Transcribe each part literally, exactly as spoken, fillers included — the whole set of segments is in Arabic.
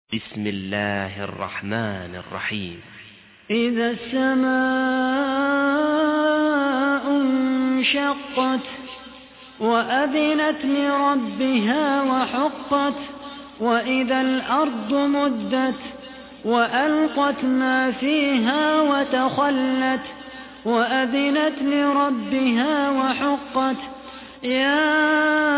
بسم الله الرحمن الرحيم. إذا السماء انشقت وأذنت لربها وحقت وإذا الأرض مدت وألقت ما فيها وتخلت وأذنت لربها وحقت يا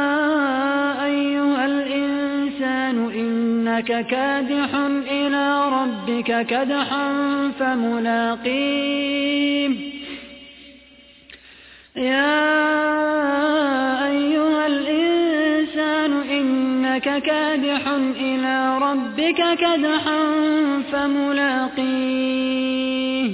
أيها الإنسان إنك كادح إلى ربك كدحا فملاقيه يا أيها الإنسان إنك كادح إلى ربك كدحا فملاقيه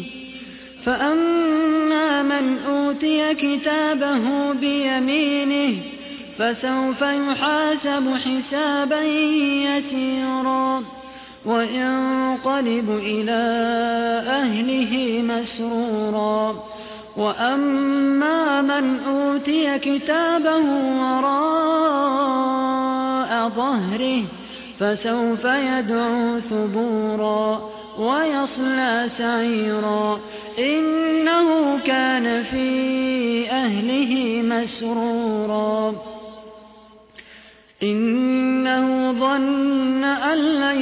فأما من أوتي كتابه بيمينه فسوف يحاسب حسابا يسيرا وينقلب إلى أهله مسرورا وأما من أوتي كتابه وراء ظهره فسوف يدعو ثبورا ويصلى سعيرا إنه كان في أهله مسرورا إنه ظن أن لن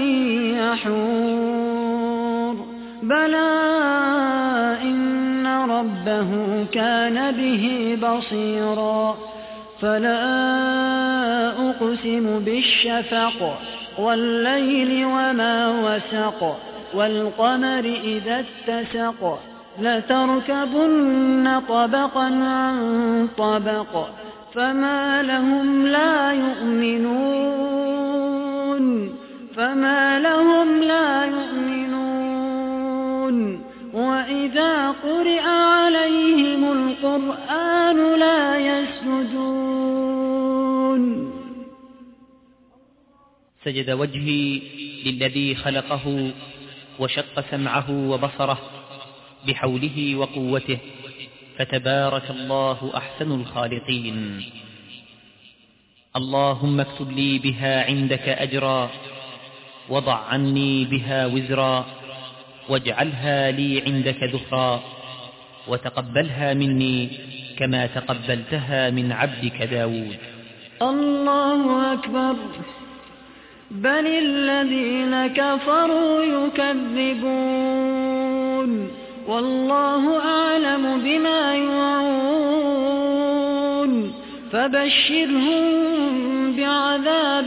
يحور بلى إن ربه كان به بصيرا فلا أقسم بالشفق والليل وما وسق والقمر إذا اتسق لتركبن طبقا عن طبق فما لهم لا يؤمنون فما لهم لا يؤمنون وإذا قرئ عليهم القرآن لا يسجدون. سجد وجهي للذي خلقه وشق سمعه وبصره بحوله وقوته فتبارك الله أحسن الخالقين. اللهم اكتب لي بها عندك أجرا وضع عني بها وزرا واجعلها لي عندك ذخرا وتقبلها مني كما تقبلتها من عبدك داود. الله أكبر. بل الذين كفروا يكذبون والله أعلم بما يوعون فبشرهم بعذاب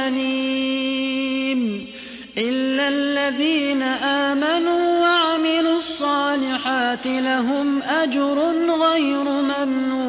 أليم إلا الذين آمنوا وعملوا الصالحات لهم أجر غير ممنون.